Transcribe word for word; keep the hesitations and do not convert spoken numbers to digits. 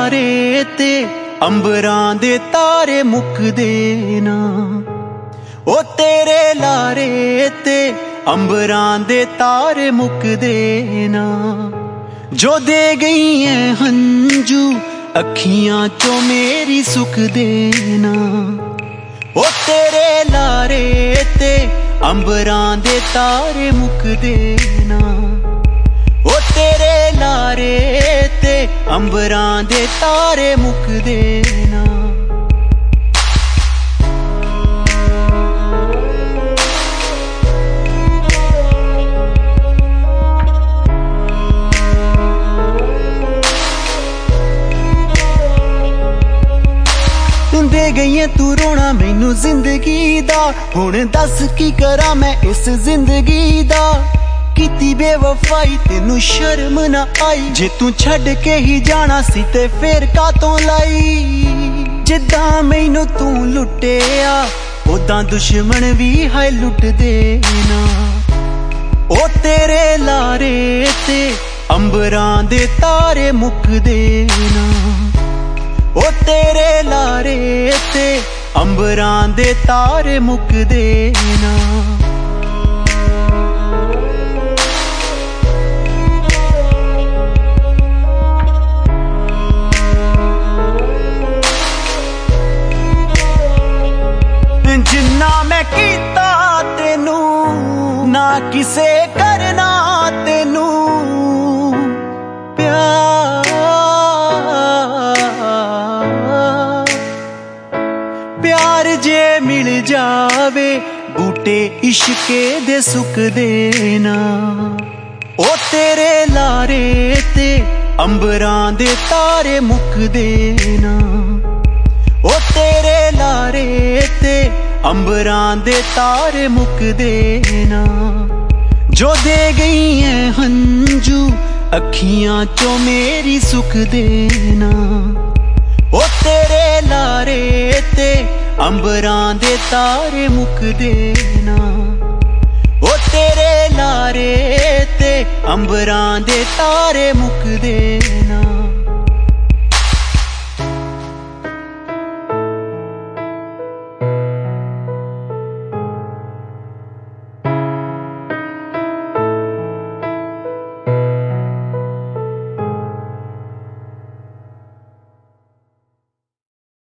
लारे ते अंबरां दे तारे मुकदे ना। ओ तेरे लारे ते अंबरां दे तारे मुकदे ना। जो दे गई है हंजू अखियां चो मेरी सुख देना। ओ तेरे लारे ते अंबरां दे तारे मुकदे ना। ओ तेरे लारे ते अंबरां दे तारे मुकदे ना। दे गई है तू रोना मैनू जिंदगी दा। हुण दस की करा मैं इस जिंदगी दा। कीती बेवफाई तेनू शर्म ना आई। जे तू छड़ के ही जाना सी ते फेर कातों लाई। जिद्दां मैनू तू लुटिया उदां दुश्मन भी है लुट देना। ओ तेरे लारे ते अंबरां दे तारे मुकदे ना। ओ तेरे लारे ते अंबरां दे तारे मुकदे ना। जिन्ना मैं कीता तेनू ना किसे करना तेनू प्यार। प्यार जे मिल जावे बूटे इश्के दे सुख देना। ओ तेरे लारे ते अंबरां दे तारे मुकदे ना। ओ तेरे लारे ते अंबरां दे तारे मुकदे ना। जो दे गई है हंजू अखियां चो मेरी सुख देना। ओ तेरे लारे ते अंबरां दे तारे मुकदे ना। ओ तेरे लारे ते अंबरां दे तारे मुकदे